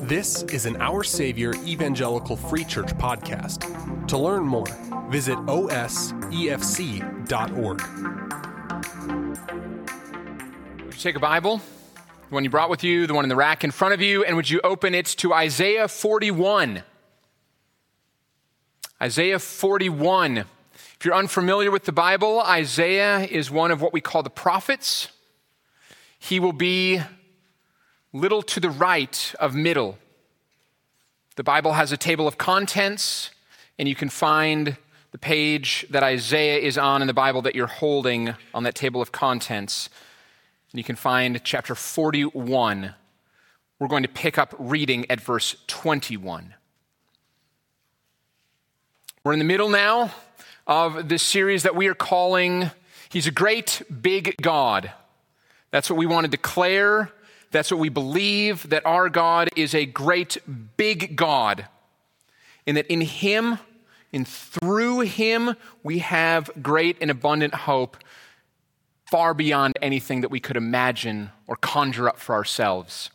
This is an Our Savior Evangelical Free Church podcast. To learn more, visit osefc.org. Would you take a Bible, the one you brought with you, the one in the rack in front of you, and would you open it to Isaiah 41? Isaiah 41. If you're unfamiliar with the Bible, Isaiah is one of what we call the prophets. He will be little to the right of middle. The Bible has a table of contents, and you can find the page that Isaiah is on in the Bible that you're holding on that table of contents. And you can find chapter 41. We're going to pick up reading at verse 21. We're in the middle now of this series that we are calling, He's a Great Big God. That's what we want to declare. That's what we believe, that our God is a great big God. And that in Him and through Him, we have great and abundant hope far beyond anything that we could imagine or conjure up for ourselves.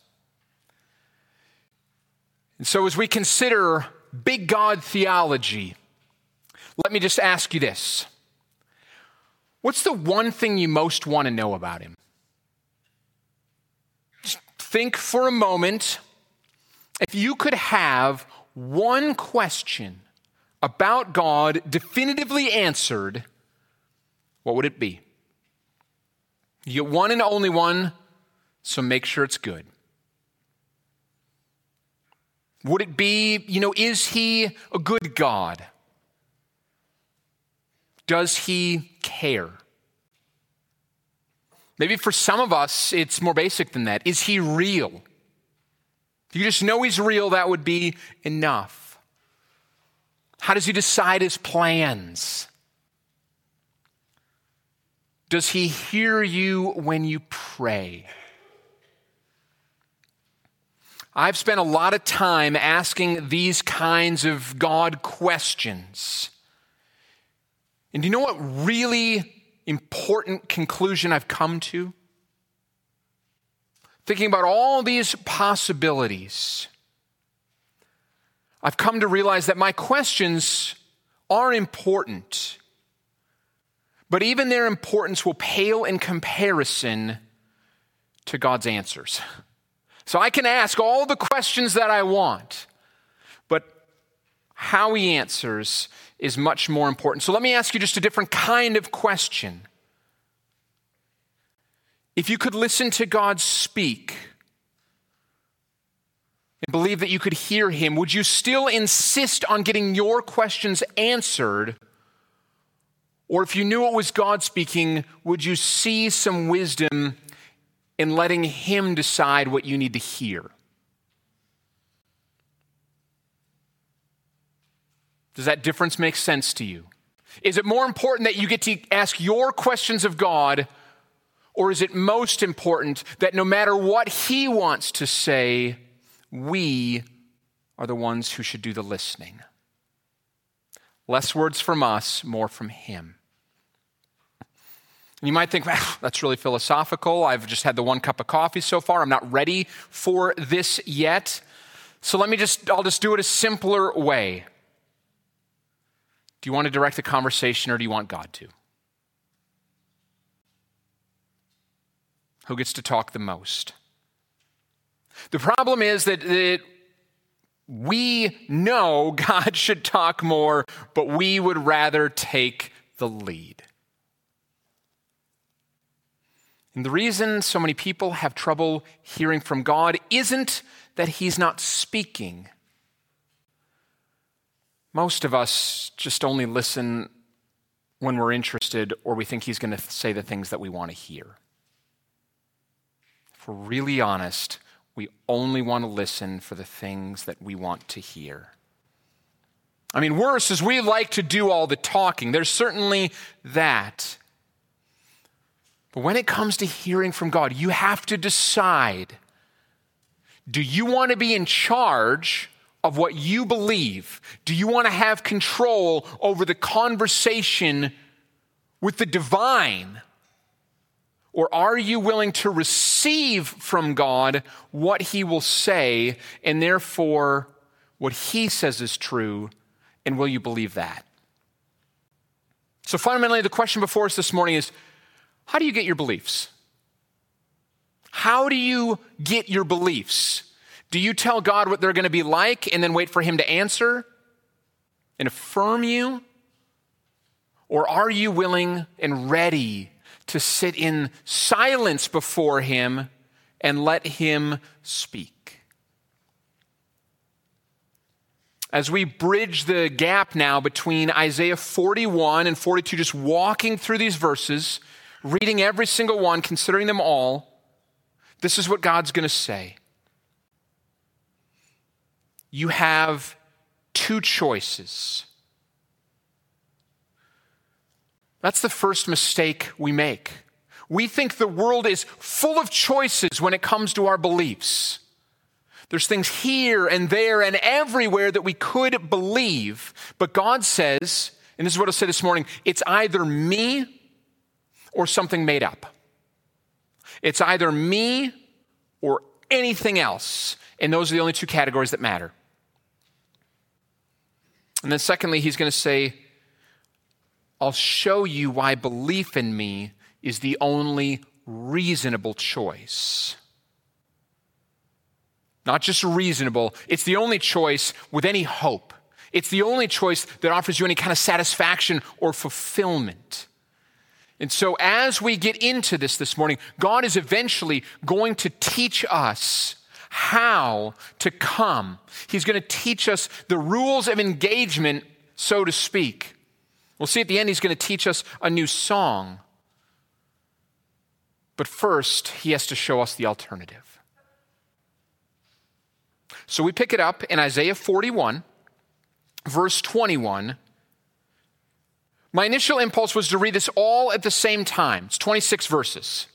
And so as we consider big God theology, let me just ask you this. What's the one thing you most want to know about Him? Just think for a moment, if you could have one question about God definitively answered, what would it be? You get one and only one, so make sure it's good. Would it be, is He a good God? Does He care? Maybe for some of us, it's more basic than that. Is He real? If you just know He's real, that would be enough. How does He decide His plans? Does He hear you when you pray? I've spent a lot of time asking these kinds of God questions. And do you know what really important conclusion I've come to? Thinking about all these possibilities, I've come to realize that my questions are important, but even their importance will pale in comparison to God's answers. So I can ask all the questions that I want, but how He answers is much more important. So let me ask you just a different kind of question. If you could listen to God speak and believe that you could hear Him, would you still insist on getting your questions answered? Or if you knew it was God speaking, would you see some wisdom in letting Him decide what you need to hear? Does that difference make sense to you? Is it more important that you get to ask your questions of God, or is it most important that no matter what He wants to say, we are the ones who should do the listening? Less words from us, more from Him. And you might think, well, that's really philosophical. I've just had the one cup of coffee so far. I'm not ready for this yet. So I'll just do it a simpler way. Do you want to direct the conversation, or do you want God to? Who gets to talk the most? The problem is that we know God should talk more, but we would rather take the lead. And the reason so many people have trouble hearing from God isn't that He's not speaking. Most of us just only listen when we're interested or we think He's going to say the things that we want to hear. If we're really honest, we only want to listen for the things that we want to hear. I mean, worse is we like to do all the talking. There's certainly that. But when it comes to hearing from God, you have to decide, do you want to be in charge of what you believe? Do you want to have control over the conversation with the divine? Or are you willing to receive from God what he will say, and therefore what he says is true, and will you believe that? So fundamentally, the question before us this morning is, how do you get your beliefs? How do you get your beliefs? Do you tell God what they're going to be like and then wait for him to answer and affirm you? Or are you willing and ready to sit in silence before him and let him speak? As we bridge the gap now between Isaiah 41 and 42, just walking through these verses, reading every single one, considering them all, this is what God's going to say. You have two choices. That's the first mistake we make. We think the world is full of choices when it comes to our beliefs. There's things here and there and everywhere that we could believe. But God says, and this is what I'll say this morning, it's either me or something made up. It's either me or anything else. And those are the only two categories that matter. And then secondly, he's going to say, I'll show you why belief in me is the only reasonable choice. Not just reasonable, it's the only choice with any hope. It's the only choice that offers you any kind of satisfaction or fulfillment. And so as we get into this morning, God is eventually going to teach us how to come. He's going to teach us the rules of engagement, so to speak. We'll see at the end, he's going to teach us a new song. But first, he has to show us the alternative. So we pick it up in Isaiah 41, verse 21. My initial impulse was to read this all at the same time. It's 26 verses.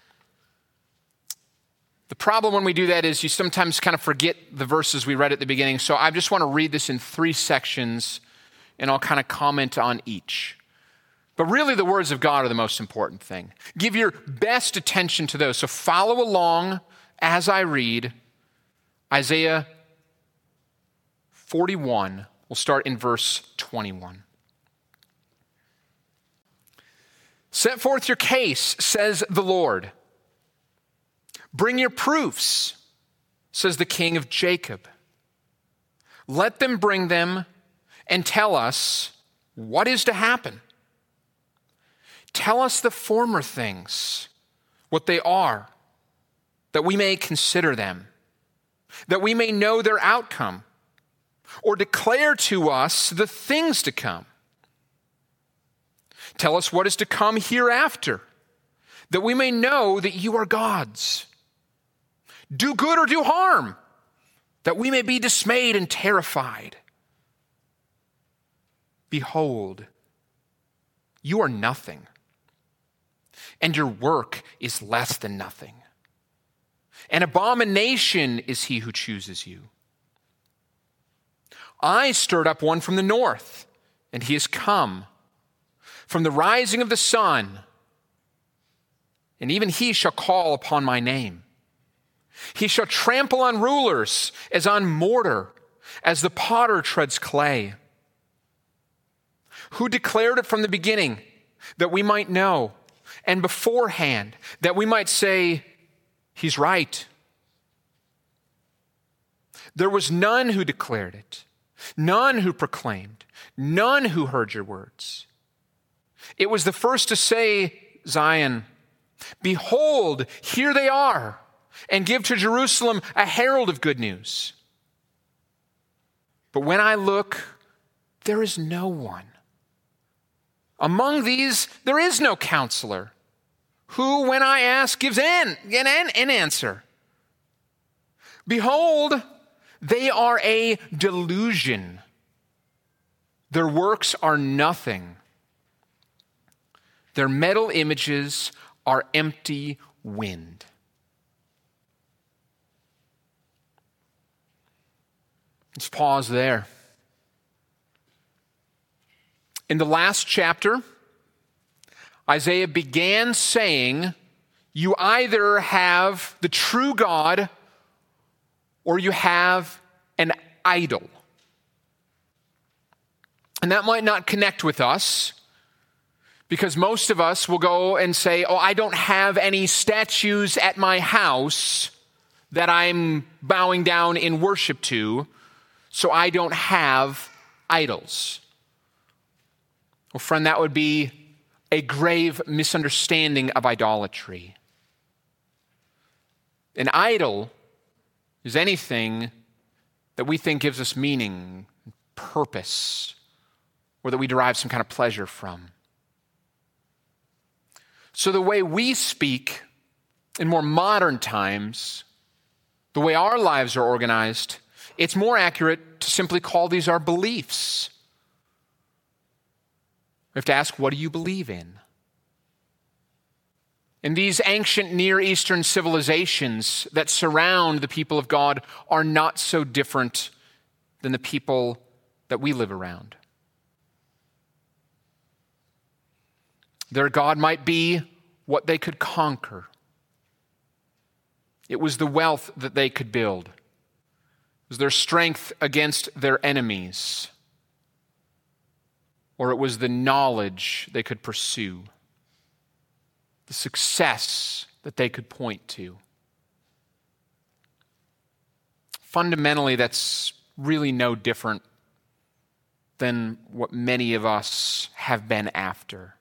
The problem when we do that is you sometimes kind of forget the verses we read at the beginning. So I just want to read this in 3 sections, and I'll kind of comment on each. But really, the words of God are the most important thing. Give your best attention to those. So follow along as I read Isaiah 41. We'll start in verse 21. Set forth your case, says the Lord. Bring your proofs, says the King of Jacob. Let them bring them and tell us what is to happen. Tell us the former things, what they are, that we may consider them, that we may know their outcome, or declare to us the things to come. Tell us what is to come hereafter, that we may know that you are gods. Do good or do harm, that we may be dismayed and terrified. Behold, you are nothing, and your work is less than nothing. An abomination is he who chooses you. I stirred up one from the north, and he has come. From the rising of the sun, and even he shall call upon my name. He shall trample on rulers as on mortar, as the potter treads clay. Who declared it from the beginning, that we might know, and beforehand, that we might say, he's right. There was none who declared it, none who proclaimed, none who heard your words. It was the first to say, Zion, behold, here they are, and give to Jerusalem a herald of good news. But when I look, there is no one. Among these, there is no counselor, who, when I ask, gives an answer. Behold, they are a delusion. Their works are nothing. Their metal images are empty wind. Let's pause there. In the last chapter, Isaiah began saying You either have the true God or you have an idol. And that might not connect with us because most of us will go and say, oh, I don't have any statues at my house that I'm bowing down in worship to, so I don't have idols. Well, friend, that would be a grave misunderstanding of idolatry. An idol is anything that we think gives us meaning, purpose, or that we derive some kind of pleasure from. So the way we speak in more modern times, the way our lives are organized, it's more accurate to simply call these our beliefs. We have to ask, what do you believe in? And these ancient Near Eastern civilizations that surround the people of God are not so different than the people that we live around. Their God might be what they could conquer. It was the wealth that they could build. It was their strength against their enemies. Or it was the knowledge they could pursue. The success that they could point to. Fundamentally, that's really no different than what many of us have been after.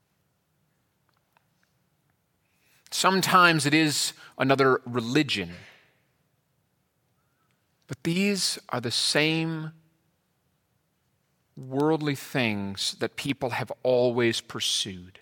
Sometimes it is another religion. But these are the same worldly things that people have always pursued.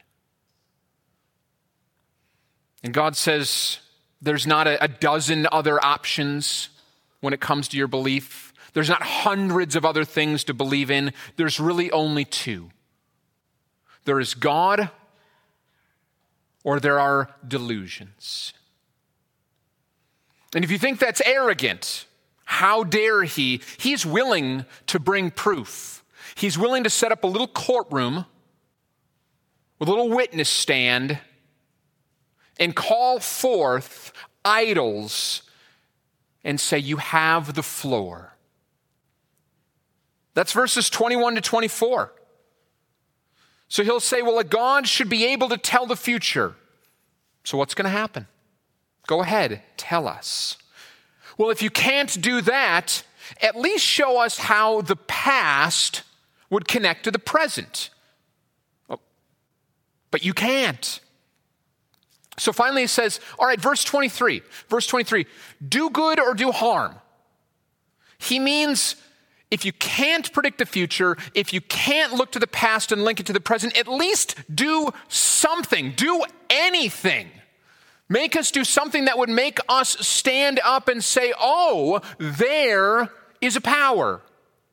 And God says there's not a dozen other options when it comes to your belief. There's not hundreds of other things to believe in. There's really only two. There is God, or there are delusions. And if you think that's arrogant, how dare he? He's willing to bring proof. He's willing to set up a little courtroom with a little witness stand and call forth idols and say, you have the floor. That's verses 21 to 24. So he'll say, well, a God should be able to tell the future. So what's going to happen? Go ahead, tell us. Well, if you can't do that, at least show us how the past would connect to the present. Oh, but you can't. So finally he says, all right, verse 23, do good or do harm. He means if you can't predict the future, if you can't look to the past and link it to the present, at least do something, do anything. Make us do something that would make us stand up and say, oh, there is a power.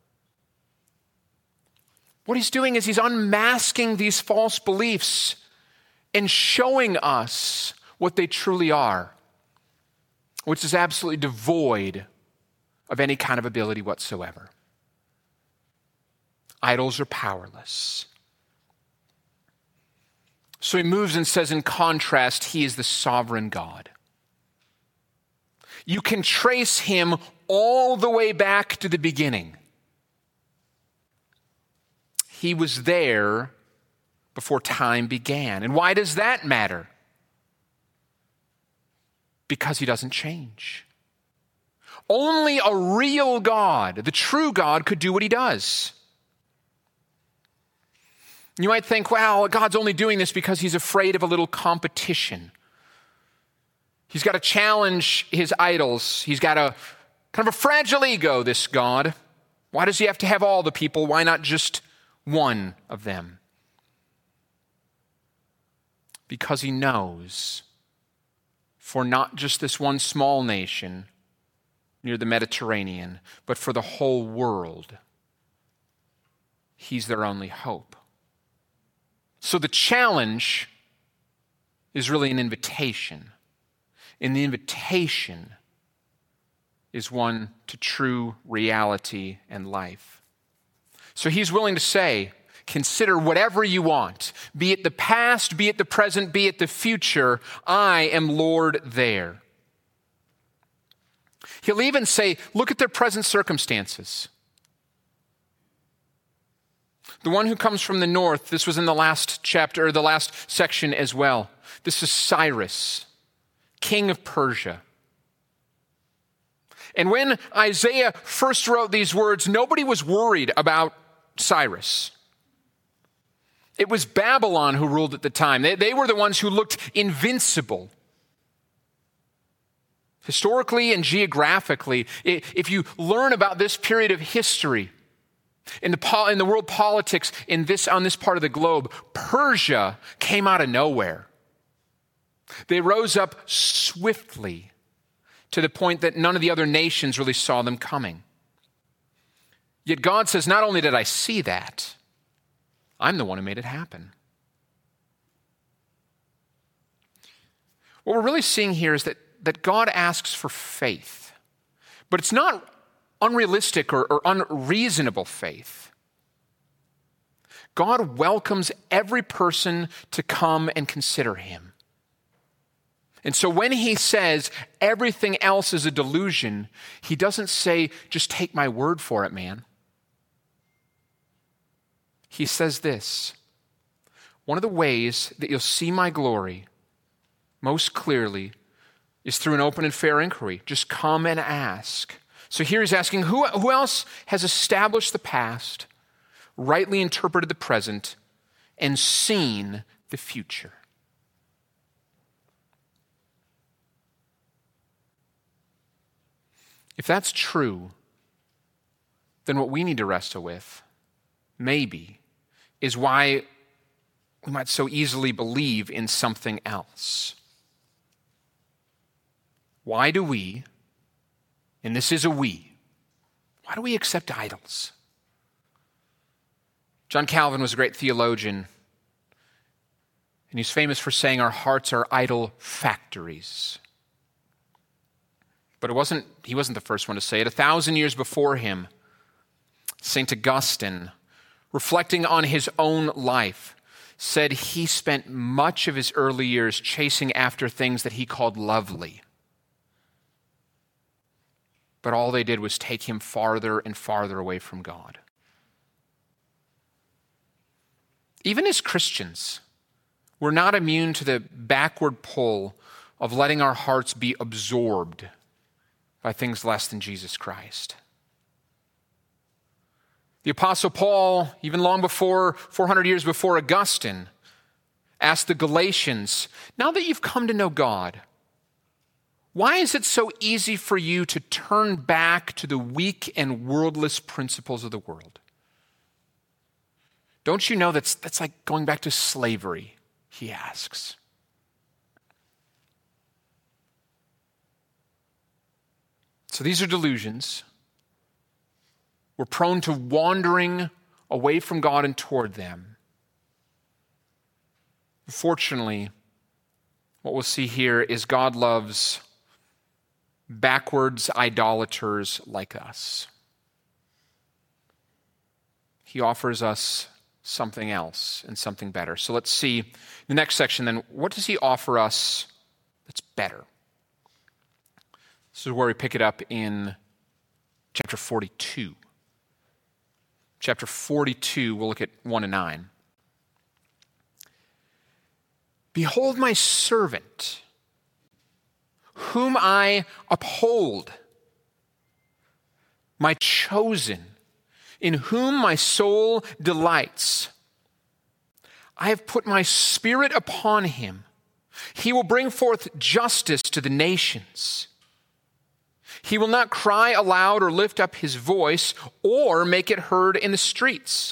What he's doing is he's unmasking these false beliefs and showing us what they truly are, which is absolutely devoid of any kind of ability whatsoever. Idols are powerless. So he moves and says, in contrast, he is the sovereign God. You can trace him all the way back to the beginning. He was there before time began. And why does that matter? Because he doesn't change. Only a real God, the true God, could do what he does. You might think, well, God's only doing this because he's afraid of a little competition. He's got to challenge his idols. He's got a kind of a fragile ego, this God. Why does he have to have all the people? Why not just one of them? Because he knows for not just this one small nation near the Mediterranean, but for the whole world, he's their only hope. So the challenge is really an invitation. And the invitation is one to true reality and life. So he's willing to say, consider whatever you want, be it the past, be it the present, be it the future. I am Lord there. He'll even say, look at their present circumstances. The one who comes from the north, this was in the last chapter, or the last section as well. This is Cyrus, king of Persia. And when Isaiah first wrote these words, nobody was worried about Cyrus. It was Babylon who ruled at the time. They were the ones who looked invincible. Historically and geographically, if you learn about this period of history, in the world politics on this part of the globe, Persia came out of nowhere. They rose up swiftly to the point that none of the other nations really saw them coming. Yet God says, not only did I see that, I'm the one who made it happen. What we're really seeing here is that God asks for faith, but it's not unrealistic or unreasonable faith. God welcomes every person to come and consider him. And so when he says everything else is a delusion, he doesn't say, just take my word for it, man. He says this, one of the ways that you'll see my glory most clearly is through an open and fair inquiry. Just come and ask. So here he's asking, who else has established the past, rightly interpreted the present, and seen the future? If that's true, then what we need to wrestle with, maybe, is why we might so easily believe in something else. Why do we, and this is a we, why do we accept idols? John Calvin was a great theologian, and he's famous for saying our hearts are idol factories. But he wasn't the first one to say it. 1,000 years before him, St. Augustine, reflecting on his own life, said he spent much of his early years chasing after things that he called lovely. But all they did was take him farther and farther away from God. Even as Christians, we're not immune to the backward pull of letting our hearts be absorbed by things less than Jesus Christ. The Apostle Paul, even long before, 400 years before Augustine, asked the Galatians, now that you've come to know God, why is it so easy for you to turn back to the weak and worldless principles of the world? Don't you know that's like going back to slavery, he asks. So these are delusions. We're prone to wandering away from God and toward them. Fortunately, what we'll see here is God loves backwards idolaters like us. He offers us something else and something better. So let's see the next section then. What does he offer us that's better? This is where we pick it up in chapter 42. Chapter 42, we'll look at 1 and 9. Behold my servant, whom I uphold, my chosen, in whom my soul delights. I have put my spirit upon him. He will bring forth justice to the nations. He will not cry aloud or lift up his voice or make it heard in the streets.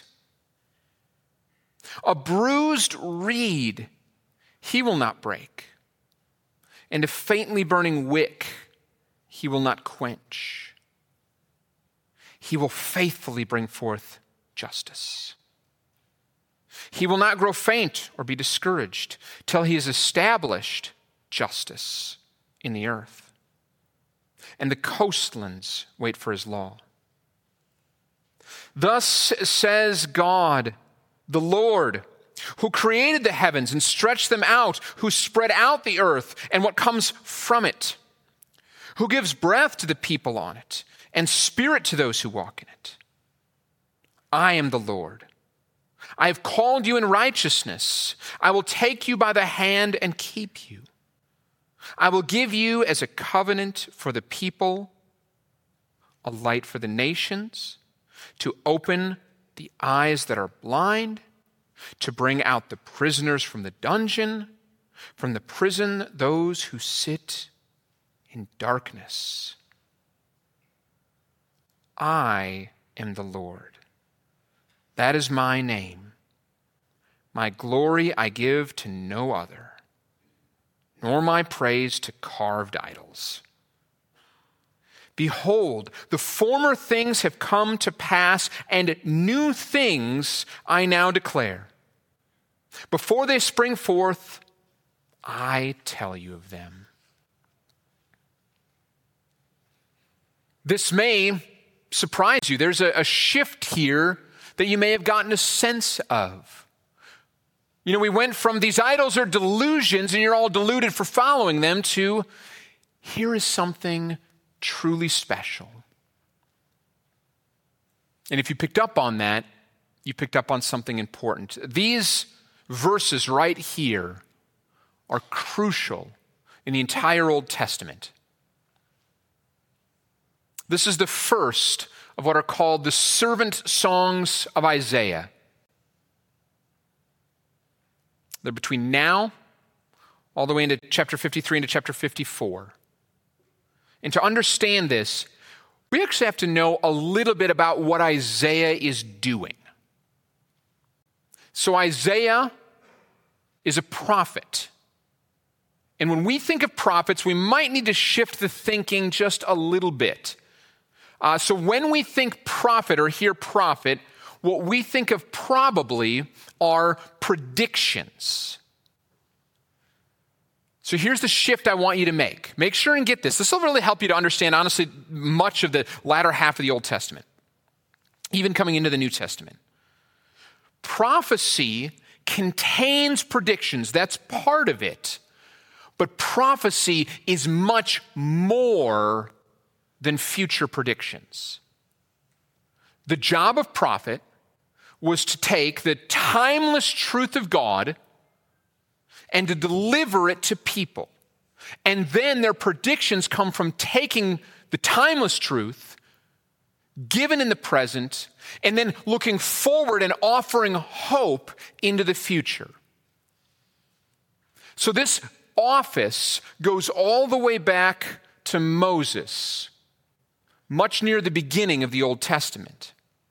A bruised reed he will not break, and a faintly burning wick he will not quench. He will faithfully bring forth justice. He will not grow faint or be discouraged till he has established justice in the earth. And the coastlands wait for his law. Thus says God, the Lord, who created the heavens and stretched them out, who spread out the earth and what comes from it, who gives breath to the people on it and spirit to those who walk in it. I am the Lord. I have called you in righteousness. I will take you by the hand and keep you. I will give you as a covenant for the people, a light for the nations, to open the eyes that are blind, to bring out the prisoners from the dungeon, from the prison those who sit in darkness. I am the Lord. That is my name. My glory I give to no other, nor my praise to carved idols. Behold, the former things have come to pass, and new things I now declare. Before they spring forth, I tell you of them. This may surprise you. There's a shift here that you may have gotten a sense of. You know, we went from these idols are delusions and you're all deluded for following them to here is something truly special. And if you picked up on that, you picked up on something important. These verses right here are crucial in the entire Old Testament. This is the first of what are called the servant songs of Isaiah. They're between now all the way into chapter 53 into chapter 54. And to understand this, we actually have to know a little bit about what Isaiah is doing. So Isaiah is a prophet. And when we think of prophets, we might need to shift the thinking just a little bit. So when we think prophet or hear prophet, what we think of probably are predictions. So here's the shift I want you to make. Make sure and get this. This will really help you to understand, honestly, much of the latter half of the Old Testament, even coming into the New Testament. Prophecy contains predictions. That's part of it. But prophecy is much more than future predictions. The job of prophet was to take the timeless truth of God and to deliver it to people. And then their predictions come from taking the timeless truth, given in the present, and then looking forward and offering hope into the future. So this office goes all the way back to Moses, much near the beginning of the Old Testament.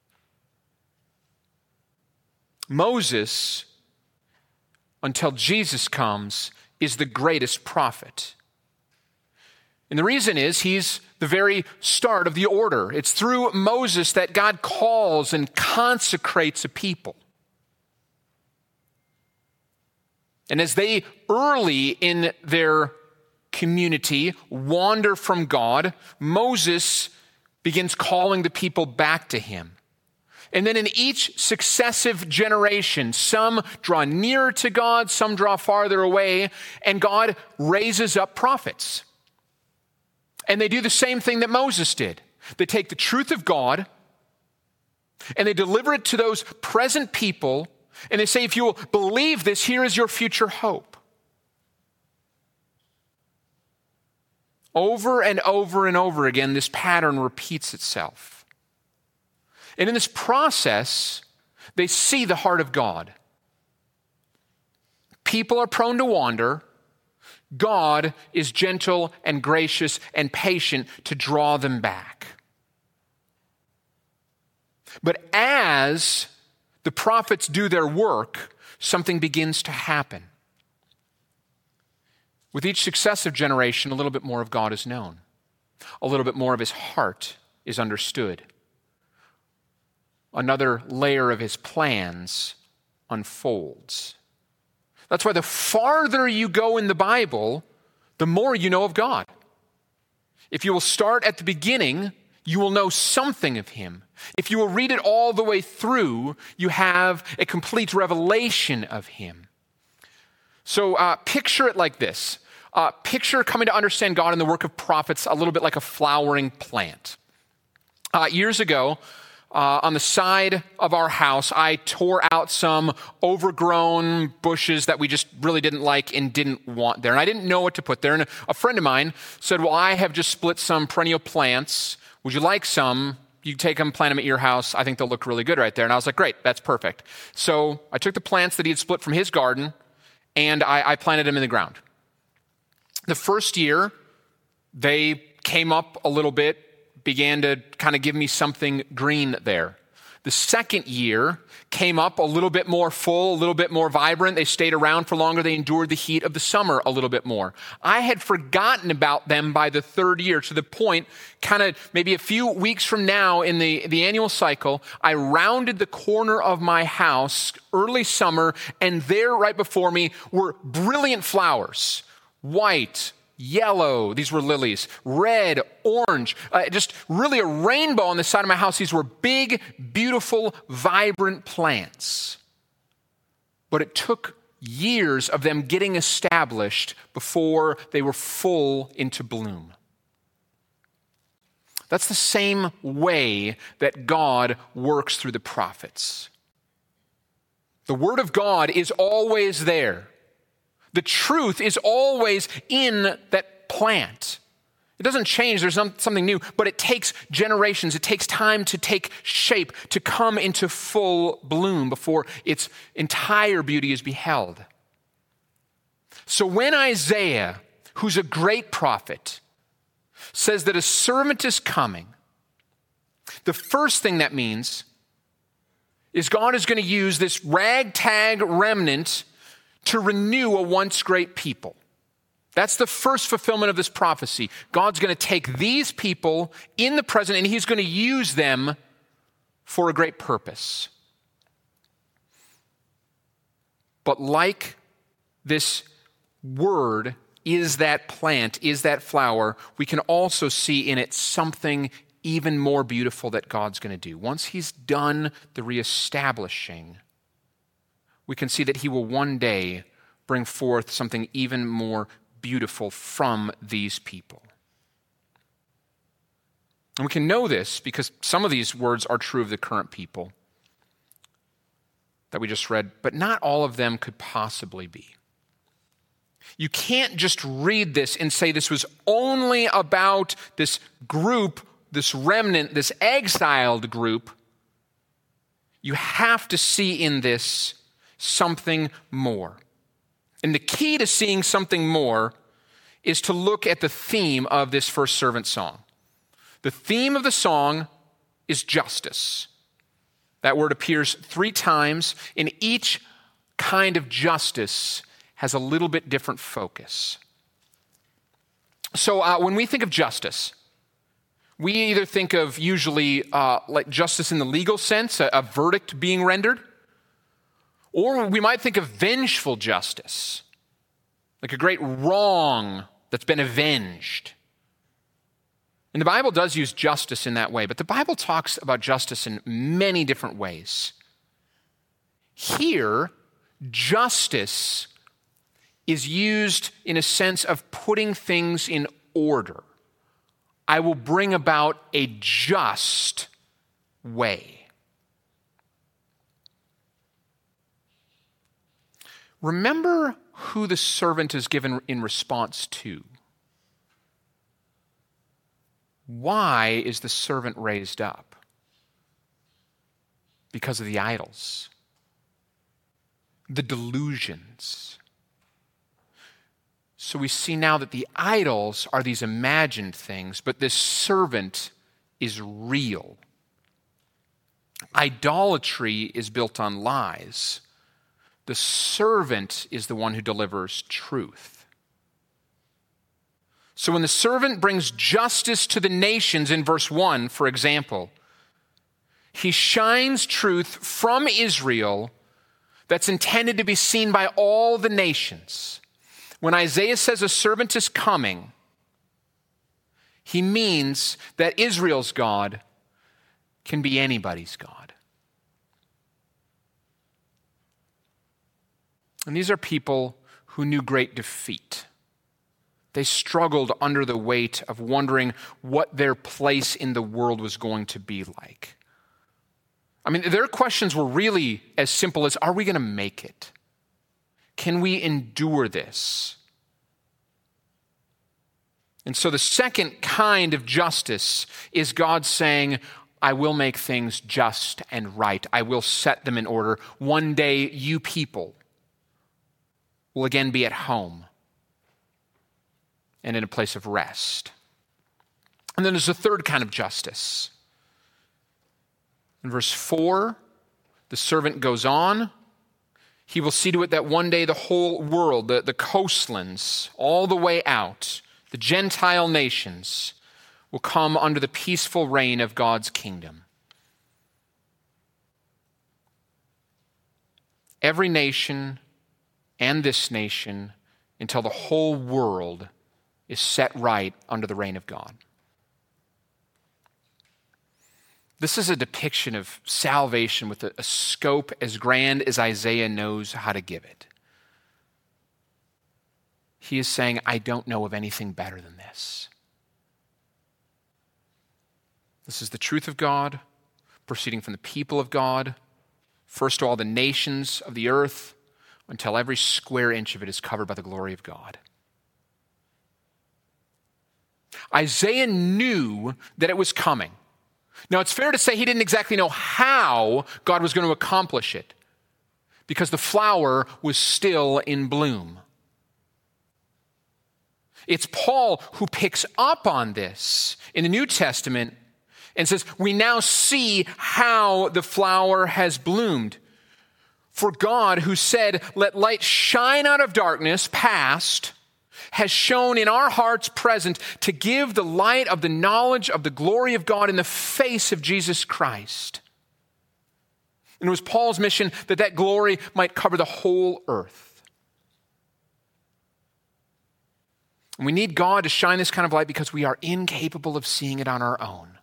Moses, until Jesus comes, is the greatest prophet. And the reason is he's the very start of the order. It's through Moses that God calls and consecrates a people. And as they early in their community wander from God, Moses begins calling the people back to him. And then in each successive generation, some draw nearer to God, some draw farther away, and God raises up prophets. And they do the same thing that Moses did. They take the truth of God and they deliver it to those present people, and they say, if you will believe this, here is your future hope. Over and over and over again, this pattern repeats itself. And in this process, they see the heart of God. People are prone to wander. God is gentle and gracious and patient to draw them back. But as the prophets do their work, something begins to happen. With each successive generation, a little bit more of God is known. A little bit more of his heart is understood. Another layer of his plans unfolds. That's why the farther you go in the Bible, the more you know of God. If you will start at the beginning, you will know something of him. If you will read it all the way through, you have a complete revelation of him. So picture it like this. Picture coming to understand God in the work of prophets a little bit like a flowering plant. Years ago, on the side of our house, I tore out some overgrown bushes that we just really didn't like and didn't want there. And I didn't know what to put there. And a friend of mine said, well, I have just split some perennial plants. Would you like some? You take them, plant them at your house. I think they'll look really good right there. And I was like, great, that's perfect. So I took the plants that he had split from his garden, and I planted them in the ground. The first year, they came up a little bit, began to kind of give me something green there. The second year came up a little bit more full, a little bit more vibrant. They stayed around for longer. They endured the heat of the summer a little bit more. I had forgotten about them by the third year, to the point, kind of maybe a few weeks from now in the annual cycle, I rounded the corner of my house early summer, and there right before me were brilliant flowers, white, yellow, these were lilies, red, orange, just really a rainbow on the side of my house. These were big, beautiful, vibrant plants. But it took years of them getting established before they were full into bloom. That's the same way that God works through the prophets. The word of God is always there. The truth is always in that plant. It doesn't change, there's something new, but it takes generations, it takes time to take shape, to come into full bloom before its entire beauty is beheld. So when Isaiah, who's a great prophet, says that a servant is coming, the first thing that means is God is going to use this ragtag remnant to renew a once great people. That's the first fulfillment of this prophecy. God's going to take these people in the present and he's going to use them for a great purpose. But like this word is that plant, is that flower, we can also see in it something even more beautiful that God's going to do. Once he's done the reestablishing, we can see that he will one day bring forth something even more beautiful from these people. And we can know this because some of these words are true of the current people that we just read, but not all of them could possibly be. You can't just read this and say this was only about this group, this remnant, this exiled group. You have to see in this something more. And the key to seeing something more is to look at the theme of this first servant song. The theme of the song is justice. That word appears 3 times, and each kind of justice has a little bit different focus. So when we think of justice, we either think of usually like justice in the legal sense, a verdict being rendered, or we might think of vengeful justice, like a great wrong that's been avenged. And the Bible does use justice in that way, but the Bible talks about justice in many different ways. Here, justice is used in a sense of putting things in order. I will bring about a just way. Remember who the servant is given in response to. Why is the servant raised up? Because of the idols, the delusions. So we see now that the idols are these imagined things, but this servant is real. Idolatry is built on lies. The servant is the one who delivers truth. So when the servant brings justice to the nations in verse 1, for example, he shines truth from Israel that's intended to be seen by all the nations. When Isaiah says a servant is coming, he means that Israel's God can be anybody's God. And these are people who knew great defeat. They struggled under the weight of wondering what their place in the world was going to be like. I mean, their questions were really as simple as, are we going to make it? Can we endure this? And so the second kind of justice is God saying, I will make things just and right. I will set them in order. One day, you people will again be at home and in a place of rest. And then there's a third kind of justice. In verse 4, the servant goes on. He will see to it that one day the whole world, the coastlands, all the way out, the Gentile nations, will come under the peaceful reign of God's kingdom. Every nation and this nation until the whole world is set right under the reign of God. This is a depiction of salvation with a scope as grand as Isaiah knows how to give it. He is saying, I don't know of anything better than this. This is the truth of God, proceeding from the people of God, first of all, the nations of the earth, until every square inch of it is covered by the glory of God. Isaiah knew that it was coming. Now, it's fair to say he didn't exactly know how God was going to accomplish it, because the flower was still in bloom. It's Paul who picks up on this in the New Testament and says, we now see how the flower has bloomed. For God, who said, let light shine out of darkness, past, has shown in our hearts present to give the light of the knowledge of the glory of God in the face of Jesus Christ. And it was Paul's mission that that glory might cover the whole earth. And we need God to shine this kind of light because we are incapable of seeing it on our own.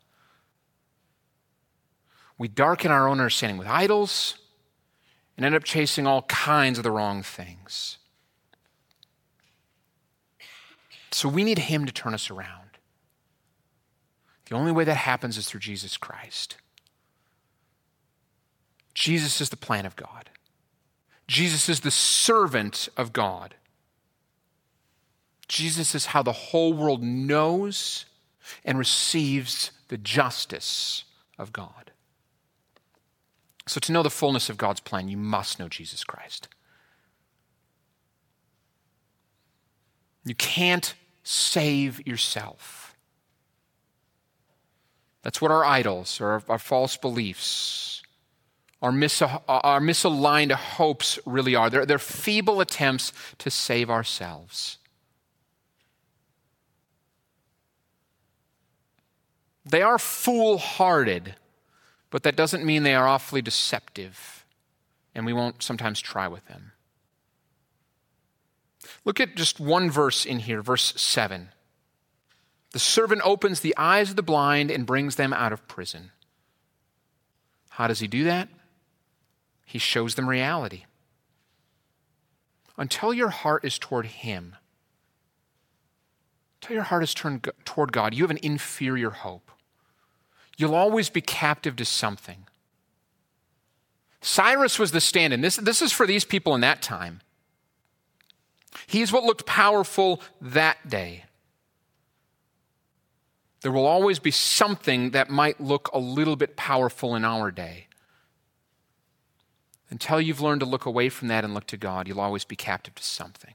We darken our own understanding with idols and end up chasing all kinds of the wrong things. So we need him to turn us around. The only way that happens is through Jesus Christ. Jesus is the plan of God. Jesus is the servant of God. Jesus is how the whole world knows and receives the justice of God. So to know the fullness of God's plan, you must know Jesus Christ. You can't save yourself. That's what our idols or our false beliefs, our misaligned hopes really are. They're feeble attempts to save ourselves. They are foolhardy, but that doesn't mean they are awfully deceptive, and we won't sometimes try with them. Look at just one verse in here, verse 7. The servant opens the eyes of the blind and brings them out of prison. How does he do that? He shows them reality. Until your heart is toward him, until your heart is turned toward God, you have an inferior hope. You'll always be captive to something. Cyrus was the stand-in. This is for these people in that time. He's what looked powerful that day. There will always be something that might look a little bit powerful in our day. Until you've learned to look away from that and look to God, you'll always be captive to something.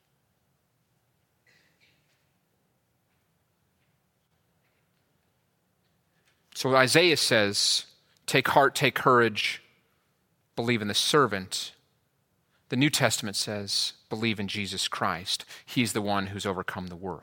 So Isaiah says, take heart, take courage, believe in the servant. The New Testament says, believe in Jesus Christ. He's the one who's overcome the world.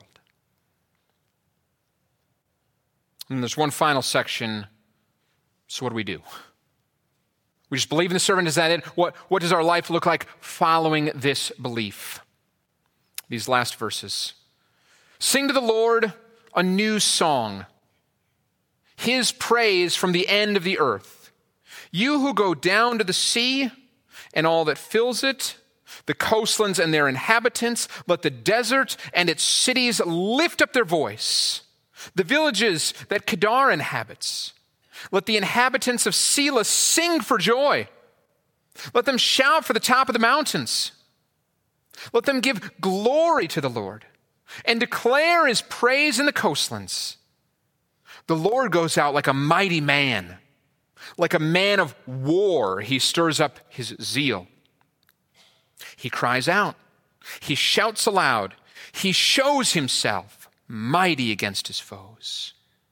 And there's one final section. So what do? We just believe in the servant. Is that it? What does our life look like following this belief? These last verses. Sing to the Lord a new song. his praise from the end of the earth. You who go down to the sea and all that fills it, the coastlands and their inhabitants, let the desert and its cities lift up their voice. The villages that Kedar inhabits, let the inhabitants of Sela sing for joy. Let them shout for the top of the mountains. Let them give glory to the Lord and declare his praise in the coastlands. The Lord goes out like a mighty man. Like a man of war, he stirs up his zeal. He cries out. He shouts aloud. He shows himself mighty against his foes.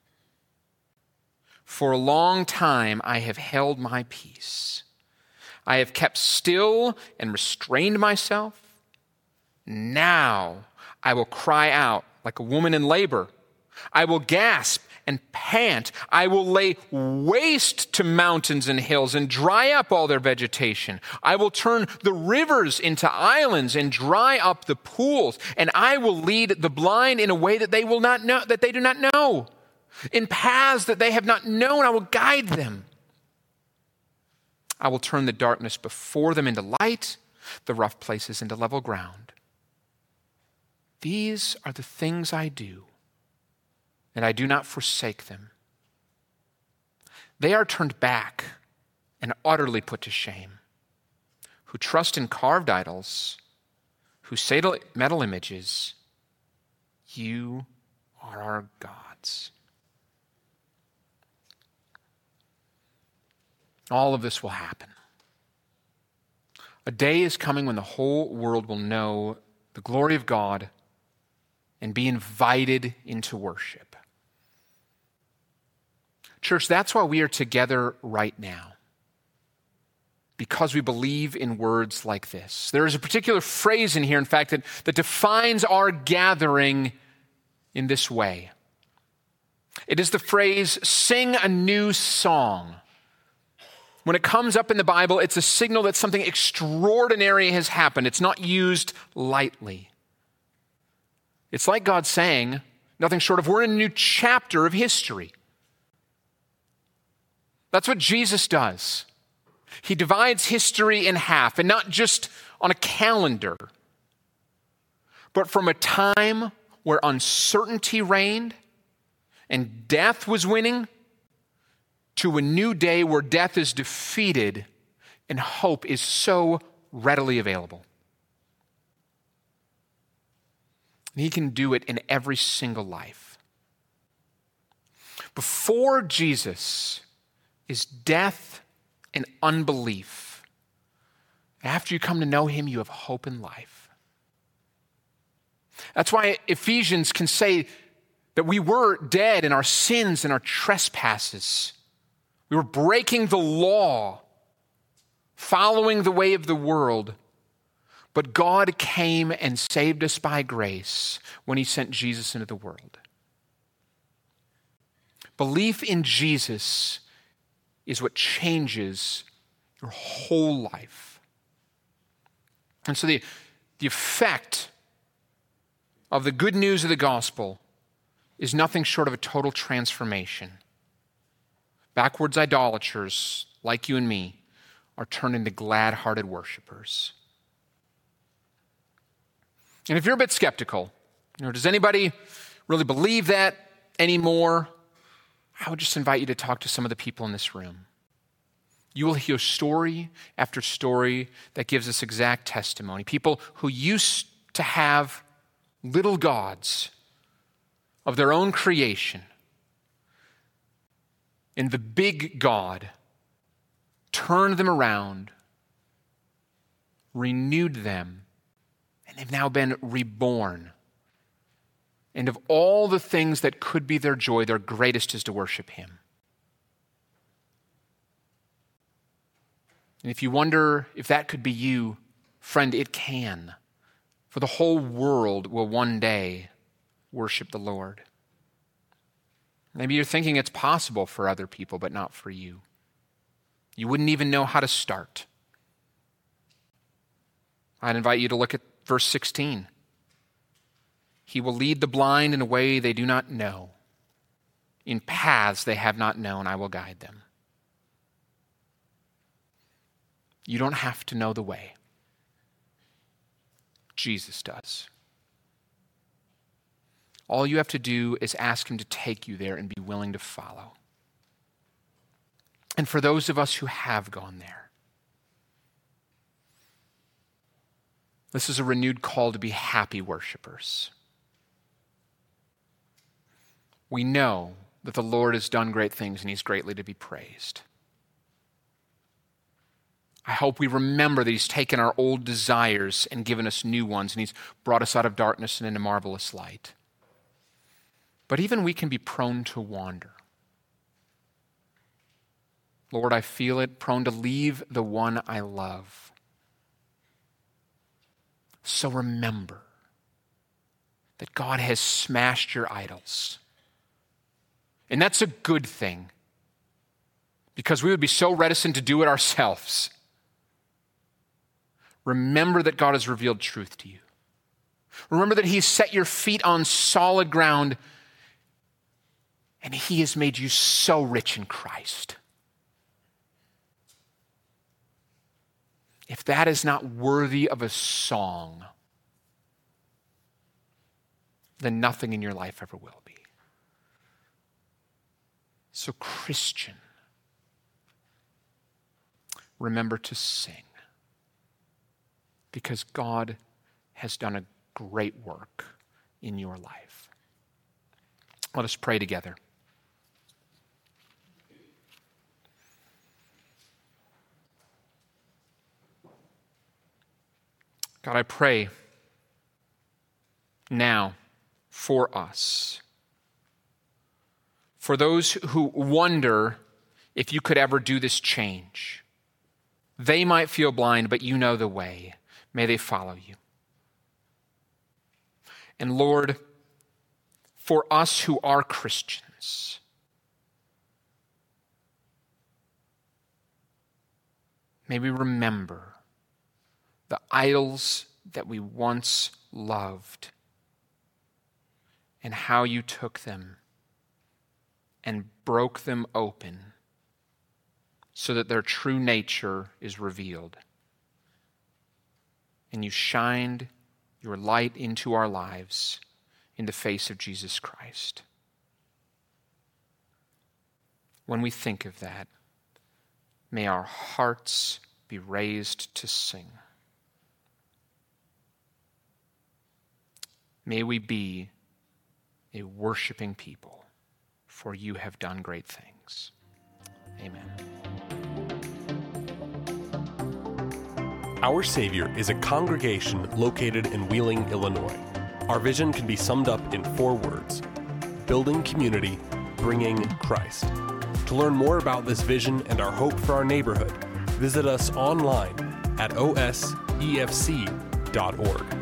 For a long time I have held my peace. I have kept still and restrained myself. Now I will cry out like a woman in labor. I will gasp and pant. I will lay waste to mountains and hills and dry up all their vegetation. I will turn the rivers into islands and dry up the pools. And I will lead the blind in a way that they will not know, that they do not know. In paths that they have not known, I will guide them. I will turn the darkness before them into light, the rough places into level ground. These are the things I do, and I do not forsake them. They are turned back and utterly put to shame, who trust in carved idols, who say to metal images, "You are our gods." All of this will happen. A day is coming when the whole world will know the glory of God and be invited into worship. Church, that's why we are together right now. Because we believe in words like this. There is a particular phrase in here, in fact, that defines our gathering in this way. It is the phrase, "sing a new song." When it comes up in the Bible, it's a signal that something extraordinary has happened. It's not used lightly. It's like God saying, nothing short of, we're in a new chapter of history. That's what Jesus does. He divides history in half, and not just on a calendar, but from a time where uncertainty reigned and death was winning, to a new day where death is defeated and hope is so readily available. And he can do it in every single life. Before Jesus is death and unbelief. After you come to know him, you have hope in life. That's why Ephesians can say that we were dead in our sins and our trespasses. We were breaking the law, following the way of the world. But God came and saved us by grace when he sent Jesus into the world. Belief in Jesus is what changes your whole life. And so the effect of the good news of the gospel is nothing short of a total transformation. Backwards idolaters, like you and me, are turned into glad-hearted worshipers. And if you're a bit skeptical, does anybody really believe that anymore? I would just invite you to talk to some of the people in this room. You will hear story after story that gives us exact testimony. People who used to have little gods of their own creation, and the big God turned them around, renewed them, and they've now been reborn. And of all the things that could be their joy, their greatest is to worship him. And if you wonder if that could be you, friend, it can. For the whole world will one day worship the Lord. Maybe you're thinking it's possible for other people, but not for you. You wouldn't even know how to start. I'd invite you to look at verse 16. He will lead the blind in a way they do not know. in paths they have not known, I will guide them. You don't have to know the way. Jesus does. All you have to do is ask him to take you there and be willing to follow. And for those of us who have gone there, this is a renewed call to be happy worshipers. We know that the Lord has done great things and he's greatly to be praised. I hope we remember that he's taken our old desires and given us new ones, and he's brought us out of darkness and into marvelous light. But even we can be prone to wander. Lord, I feel it, prone to leave the one I love. So remember that God has smashed your idols. And that's a good thing, because we would be so reticent to do it ourselves. Remember that God has revealed truth to you. Remember that he's set your feet on solid ground, and he has made you so rich in Christ. If that is not worthy of a song, then nothing in your life ever will be. So, Christian, remember to sing, because God has done a great work in your life. Let us pray together. God, I pray now for us, for those who wonder if you could ever do this change. They might feel blind, but you know the way. May they follow you. And Lord, for us who are Christians, may we remember the idols that we once loved and how you took them and broke them open so that their true nature is revealed. And you shined your light into our lives in the face of Jesus Christ. When we think of that, may our hearts be raised to sing. May we be a worshiping people, for you have done great things. Amen. Our Savior is a congregation located in Wheeling, Illinois. Our vision can be summed up in 4 words: building community, bringing Christ. To learn more about this vision and our hope for our neighborhood, visit us online at osefc.org.